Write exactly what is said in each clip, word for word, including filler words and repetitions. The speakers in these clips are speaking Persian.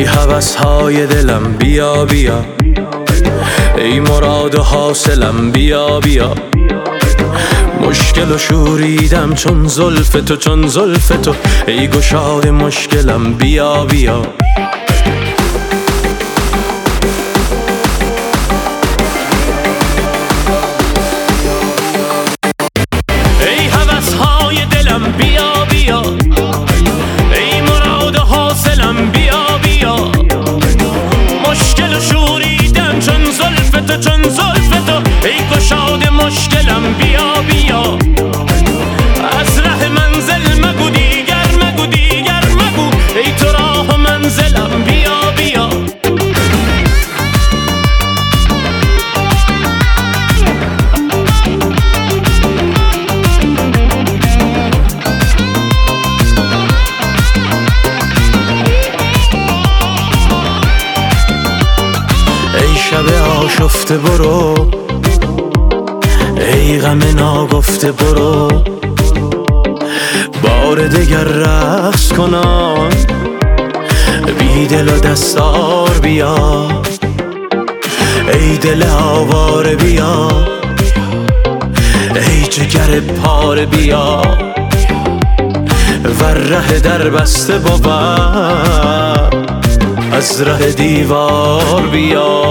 ای هوس‌های دلم بیا بیا، ای مراد حاصلم بیا بیا. مشکل و شوریدم چون زلف تو، چون زلف تو، ای گشاد مشکلم بیا بیا. ای هوس‌های دلم بیا بیا، ای مراد حاصلم بیا بیا. مشکل و شوریدم چون زلف تو، چون زلف تو، ای گشاد مشکلم بیا بیا. از ره منزل مگو دیگر، مگو دیگر مگو، ای تو راه منزلم بیا بیا. ای شب آشفته برو، ای غم ناگفته برو. بار دگر رقص کنان، بی دل و دستار بیا. ای دل آواره بیا، ای جگر پاره بیا. ور ره در بسته بود، از ره دیوار بیا.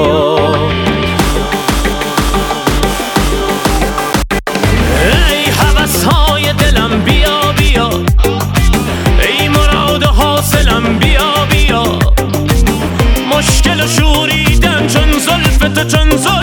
ای هوس‌های دلم بیا بیا، ای مراد حاصلم بیا بیا. مشکل و شوریدم چون زلف تو، چون زلف